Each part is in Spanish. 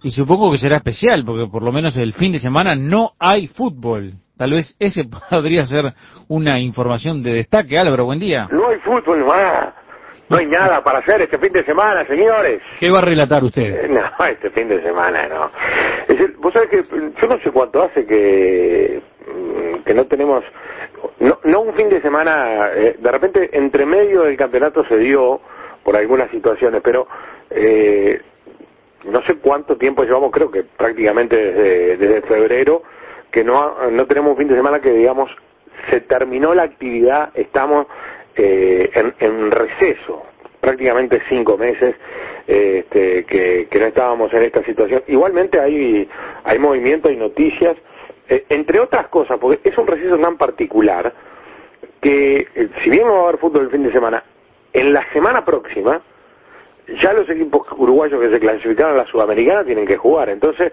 Y supongo que será especial, porque por lo menos el fin de semana no hay fútbol. Tal vez ese podría ser una información de destaque. Álvaro, buen día. No hay fútbol más. No hay nada para hacer este fin de semana, señores. ¿Qué va a relatar usted? No, este fin de semana no. Es decir, vos sabés que yo no sé cuánto hace que no tenemos, no un fin de semana, de repente entre medio del campeonato se dio por algunas situaciones, pero no sé cuánto tiempo llevamos, creo que prácticamente desde febrero, que no tenemos un fin de semana que digamos se terminó la actividad, estamos en receso, prácticamente 5 meses que no estábamos en esta situación. Igualmente hay movimiento, hay noticias, entre otras cosas, porque es un receso tan particular que si bien no va a haber fútbol el fin de semana, en la semana próxima ya los equipos uruguayos que se clasificaron a la Sudamericana tienen que jugar. Entonces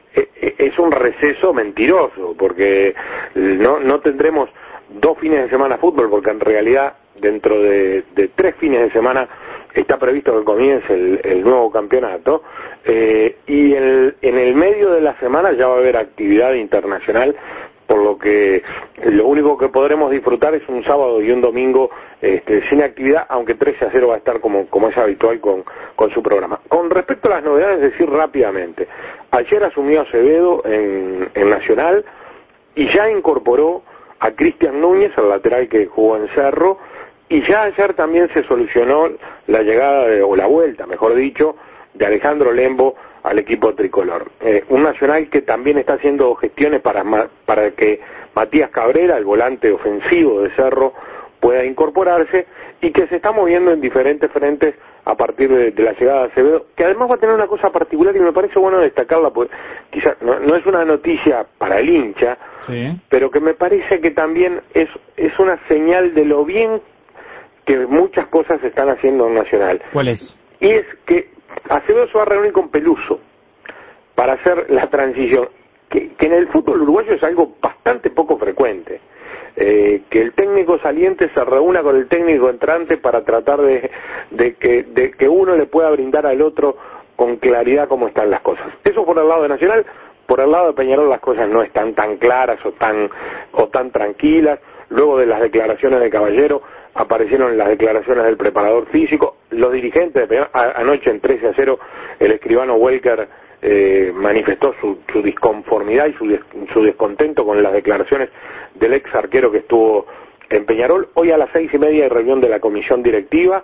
es un receso mentiroso, porque no tendremos 2 fines de semana fútbol, porque en realidad dentro de 3 fines de semana está previsto que comience el nuevo campeonato, y en el medio de la semana ya va a haber actividad internacional, por lo que lo único que podremos disfrutar es un sábado y un domingo sin actividad, aunque 13-0 va a estar como es habitual con su programa. Con respecto a las novedades, decir rápidamente, ayer asumió Acevedo en Nacional y ya incorporó a Cristian Núñez, el lateral que jugó en Cerro, y ya ayer también se solucionó la llegada, o la vuelta, mejor dicho, de Alejandro Lembo al equipo tricolor. Un Nacional que también está haciendo gestiones para que Matías Cabrera, el volante ofensivo de Cerro, pueda incorporarse, y que se está moviendo en diferentes frentes a partir de la llegada de Acevedo, que además va a tener una cosa particular y me parece bueno destacarla, porque quizás no es una noticia para el hincha, Sí. pero que me parece que también es una señal de lo bien que muchas cosas se están haciendo en Nacional. ¿Cuál es? Y es que Acevedo se va a reunir con Peluso para hacer la transición, que en el fútbol uruguayo es algo bastante poco frecuente, que el técnico saliente se reúna con el técnico entrante para tratar de que uno le pueda brindar al otro con claridad cómo están las cosas. Eso por el lado de Nacional. Por el lado de Peñarol las cosas no están tan claras o tan tranquilas. Luego de las declaraciones de Caballero aparecieron las declaraciones del preparador físico. Los dirigentes de Peñarol, anoche en 13-0 el escribano Welker manifestó su disconformidad y su descontento con las declaraciones del ex arquero que estuvo en Peñarol. Hoy a las 6:30 hay reunión de la comisión directiva.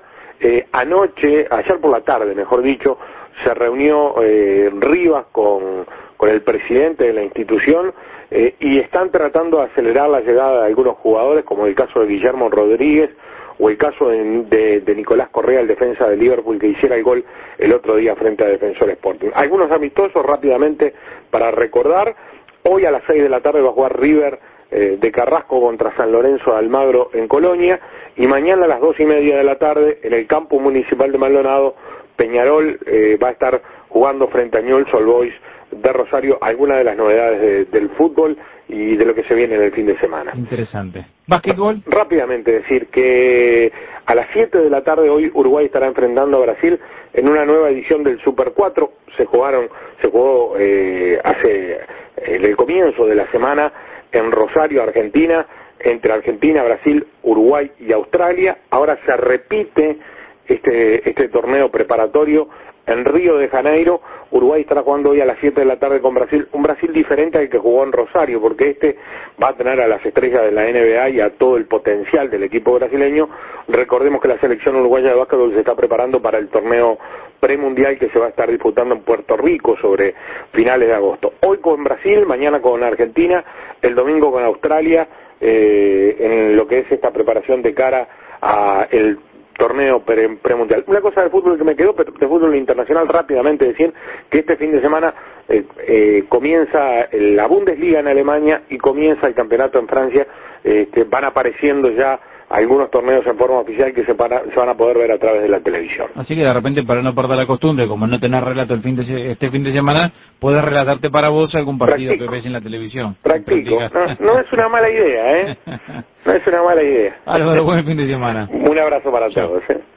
Ayer por la tarde, mejor dicho, se reunió Rivas con el presidente de la institución, y están tratando de acelerar la llegada de algunos jugadores, como el caso de Guillermo Rodríguez o el caso de Nicolás Correa, el defensa de Liverpool, que hiciera el gol el otro día frente a Defensor Sporting. Algunos amistosos rápidamente para recordar. Hoy a las 6 de la tarde va a jugar River de Carrasco contra San Lorenzo de Almagro en Colonia, y mañana a las 2:30 de la tarde en el campo municipal de Maldonado, Peñarol va a estar jugando frente a Newell's Old Boys de Rosario. Algunas de las novedades del fútbol y de lo que se viene en el fin de semana. Interesante. ¿Básquetbol? Rápidamente decir que a las 7 de la tarde hoy Uruguay estará enfrentando a Brasil en una nueva edición del Super 4. Se jugó hace en el comienzo de la semana en Rosario, Argentina, entre Argentina, Brasil, Uruguay y Australia. Ahora se repite este torneo preparatorio en Río de Janeiro. Uruguay estará jugando hoy a las 7 de la tarde con Brasil, un Brasil diferente al que jugó en Rosario, porque va a tener a las estrellas de la NBA y a todo el potencial del equipo brasileño. Recordemos que la selección uruguaya de básquetbol se está preparando para el torneo premundial que se va a estar disputando en Puerto Rico sobre finales de agosto. Hoy con Brasil, mañana con Argentina, el domingo con Australia, en lo que es esta preparación de cara a el torneo premundial. Una cosa de fútbol que me quedó, pero de fútbol internacional, rápidamente decir que este fin de semana comienza la Bundesliga en Alemania y comienza el campeonato en Francia. Van apareciendo ya algunos torneos en forma oficial que se van a poder ver a través de la televisión. Así que de repente, para no perder la costumbre, como no tener relato este fin de semana, puedes relatarte para vos algún partido que ves en la televisión. Practico. No es una mala idea, ¿eh? No es una mala idea. Álvaro, buen fin de semana. Un abrazo para todos, ¿eh?